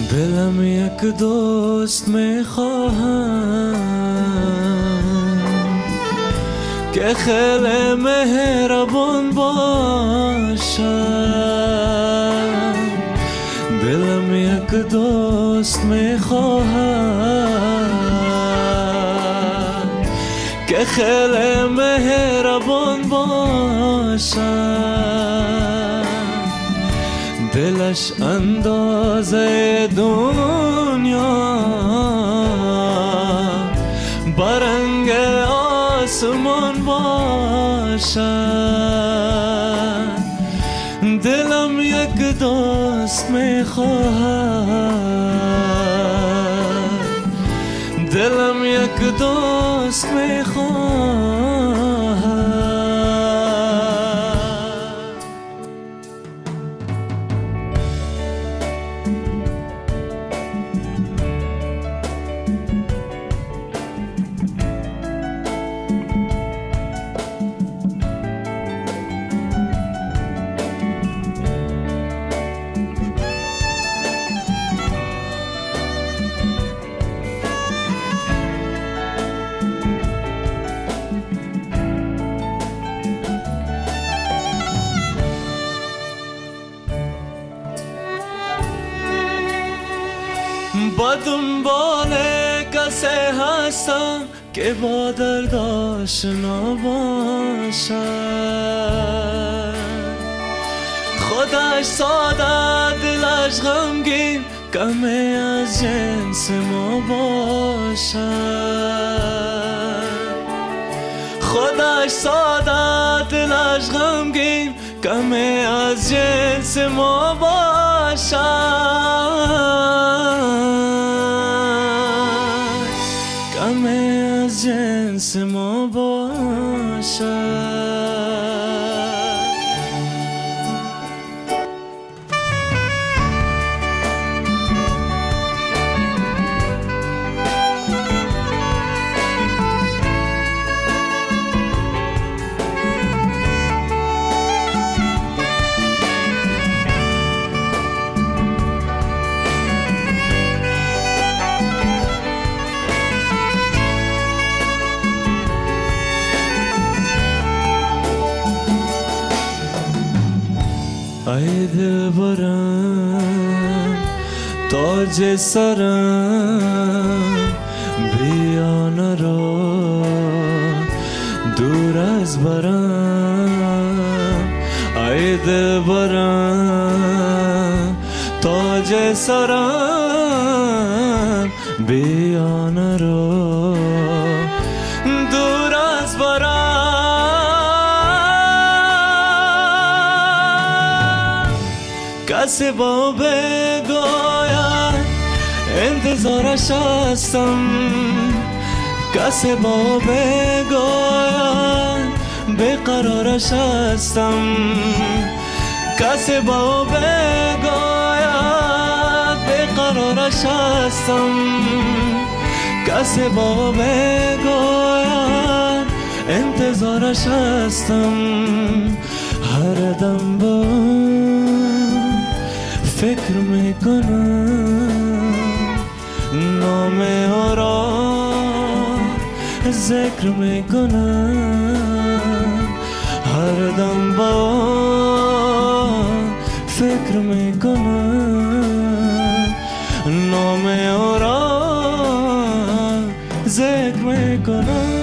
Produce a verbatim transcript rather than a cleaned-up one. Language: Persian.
دلم یک دوست میخواهم که خیلی مهربان باشد. دلم یک دوست میخواهم که خیلی مهربان باشد. دلش اندازه دنیا برنگ آسمان باشد. دلم یک دوست میخواهد، دلم یک دوست میخواهد. با دنبال کسی هستم که با درد آشنا باشد. خودش ساده دلش غمگین کمی از جنس ما باشد. خودش ساده دلش غمگین کمی از جنس ما باشد. کمی از جنس ما باشد. ای دلبرم تاج سرم بیا نرو دور از برم. ای دلبرم تاج سرم بیا نرو دور از برم. کسی با بگوید انتظارش هستم، کسی با بگوید بیقرارش هستم، کسی با بگوید بیقرارش هستم، کسی با بگوید انتظارش هستم. هر دم با فکر میکنم نام او را ذکر میکنم. هر دم با فکر میکنم نام او را ذکر میکنم.